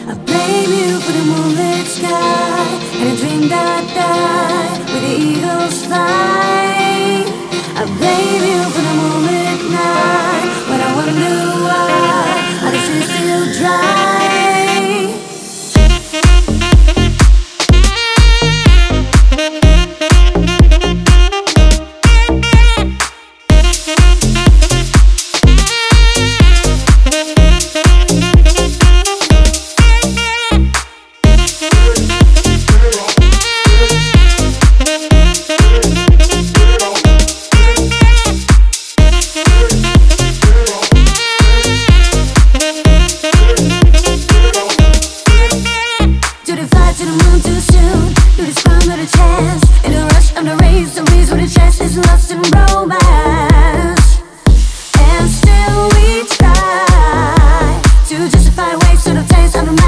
I blame you for the moonlit sky and a dream that died with the eagles fly. I blame you for the moonlit night when I wonder why are the seas still dry. To the moon too soon, do this crime not a chance. In a rush, I'm the race, the race with a chance is lost in romance. And still we try to justify waste of taste of the